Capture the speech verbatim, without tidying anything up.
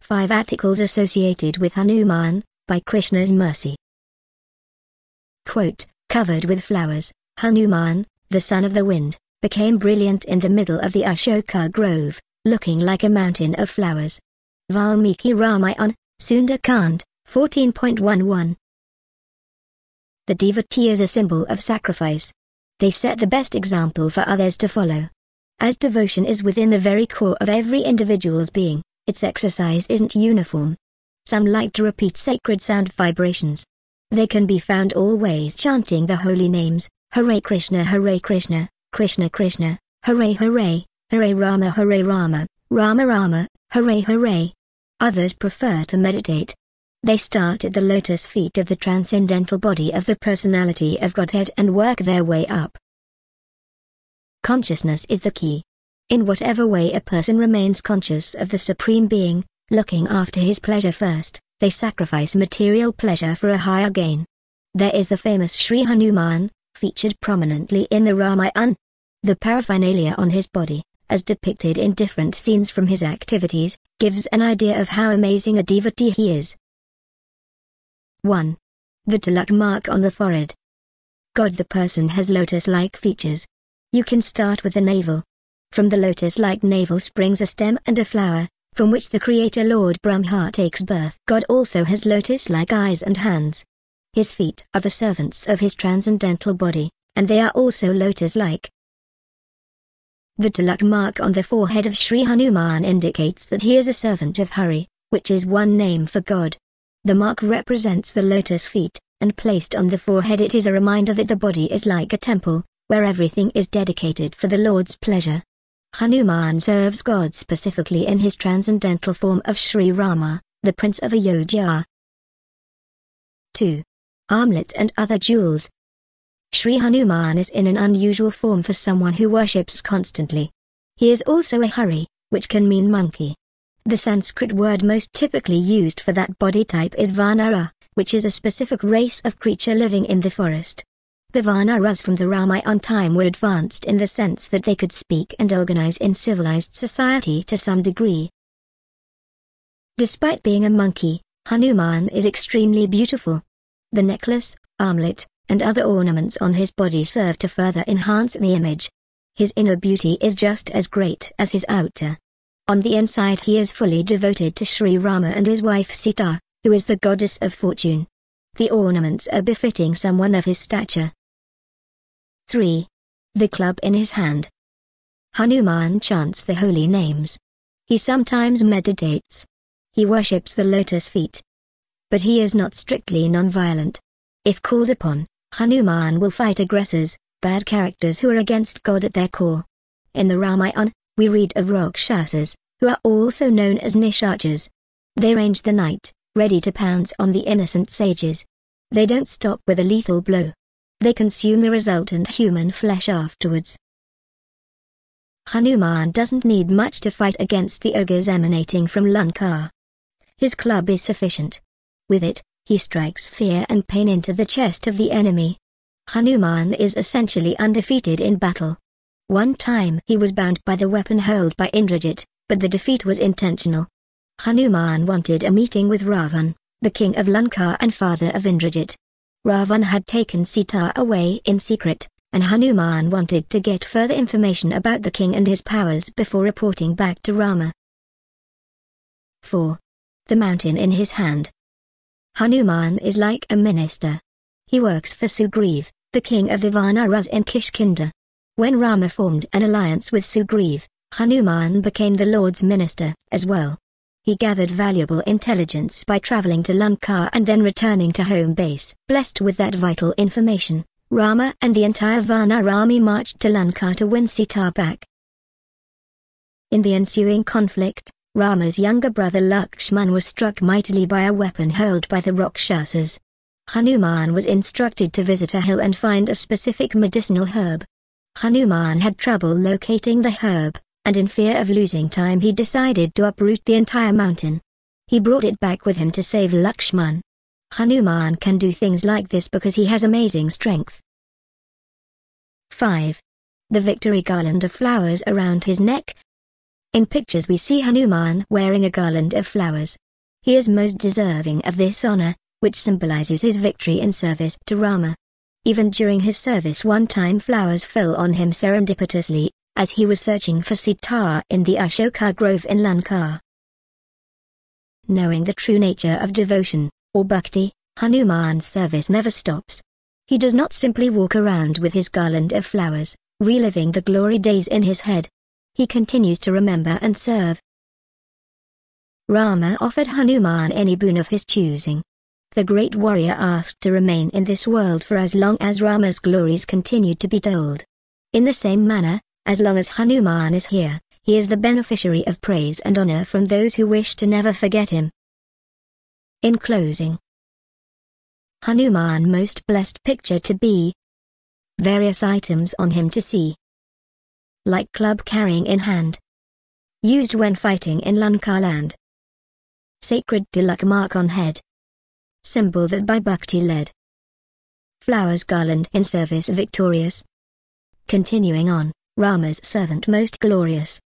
five articles associated with Hanuman, by Krishna's mercy. Quote, covered with flowers, Hanuman, the son of the wind, became brilliant in the middle of the Ashoka grove, looking like a mountain of flowers. Valmiki Ramayana, Sundar-Kand, fourteen point eleven. The devotee is a symbol of sacrifice. They set the best example for others to follow. As devotion is within the very core of every individual's being, its exercise isn't uniform. Some like to repeat sacred sound vibrations. They can be found always chanting the holy names, Hare Krishna Hare Krishna, Krishna Krishna, Hare Hare, Hare Rama Hare Rama, Rama Rama, Hare Hare. Others prefer to meditate. They start at the lotus feet of the transcendental body of the personality of Godhead and work their way up. Consciousness is the key. In whatever way a person remains conscious of the Supreme Being, looking after his pleasure first, they sacrifice material pleasure for a higher gain. There is the famous Sri Hanuman, featured prominently in the Ramayana. The paraphernalia on his body, as depicted in different scenes from his activities, gives an idea of how amazing a devotee he is. one. The tilak mark on the forehead. God the person has lotus-like features. You can start with the navel. From the lotus-like navel springs a stem and a flower, from which the Creator Lord Brahma takes birth. God also has lotus-like eyes and hands. His feet are the servants of his transcendental body, and they are also lotus-like. The tilak mark on the forehead of Sri Hanuman indicates that he is a servant of Hari, which is one name for God. The mark represents the lotus feet, and placed on the forehead it is a reminder that the body is like a temple, where everything is dedicated for the Lord's pleasure. Hanuman serves God specifically in his transcendental form of Sri Rama, the Prince of Ayodhya. two. Armlets and other jewels. Sri Hanuman is in an unusual form for someone who worships constantly. He is also a Hari, which can mean monkey. The Sanskrit word most typically used for that body type is Vanara, which is a specific race of creature living in the forest. The Vanaras from the Ramayana time were advanced in the sense that they could speak and organize in civilized society to some degree. Despite being a monkey, Hanuman is extremely beautiful. The necklace, armlet, and other ornaments on his body serve to further enhance the image. His inner beauty is just as great as his outer. On the inside he is fully devoted to Sri Rama and his wife Sita, who is the goddess of fortune. The ornaments are befitting someone of his stature. three. The club in his hand. Hanuman chants the holy names. He sometimes meditates. He worships the lotus feet. But he is not strictly non-violent. If called upon, Hanuman will fight aggressors, bad characters who are against God at their core. In the Ramayana, we read of Rakshasas, who are also known as Nishachas. They range the night, ready to pounce on the innocent sages. They don't stop with a lethal blow. They consume the resultant human flesh afterwards. Hanuman doesn't need much to fight against the ogres emanating from Lanka. His club is sufficient. With it, he strikes fear and pain into the chest of the enemy. Hanuman is essentially undefeated in battle. One time he was bound by the weapon hurled by Indrajit, but the defeat was intentional. Hanuman wanted a meeting with Ravan, the king of Lanka and father of Indrajit. Ravan had taken Sita away in secret, and Hanuman wanted to get further information about the king and his powers before reporting back to Rama. four. The mountain in his hand. Hanuman is like a minister. He works for Sugriv, the king of the Vanaras in Kishkinda. When Rama formed an alliance with Sugriv, Hanuman became the Lord's minister, as well. He gathered valuable intelligence by traveling to Lanka and then returning to home base. Blessed with that vital information, Rama and the entire Vanar army marched to Lanka to win Sita back. In the ensuing conflict, Rama's younger brother Lakshman was struck mightily by a weapon hurled by the Rakshasas. Hanuman was instructed to visit a hill and find a specific medicinal herb. Hanuman had trouble locating the herb, and in fear of losing time he decided to uproot the entire mountain. He brought it back with him to save Lakshman. Hanuman can do things like this because he has amazing strength. five. The victory garland of flowers around his neck. In pictures we see Hanuman wearing a garland of flowers. He is most deserving of this honor, which symbolizes his victory in service to Rama. Even during his service one time flowers fell on him serendipitously, as he was searching for Sita in the Ashoka grove in Lanka. Knowing the true nature of devotion, or bhakti, Hanuman's service never stops. He does not simply walk around with his garland of flowers, reliving the glory days in his head. He continues to remember and serve. Rama offered Hanuman any boon of his choosing. The great warrior asked to remain in this world for as long as Rama's glories continued to be told. In the same manner, as long as Hanuman is here, he is the beneficiary of praise and honor from those who wish to never forget him. In closing, Hanuman most blessed picture to be. Various items on him to see. Like club carrying in hand. Used when fighting in Lanka land. Sacred tilak mark on head. Symbol that by bhakti led. Flowers garland in service victorious. Continuing on, Rama's servant most glorious.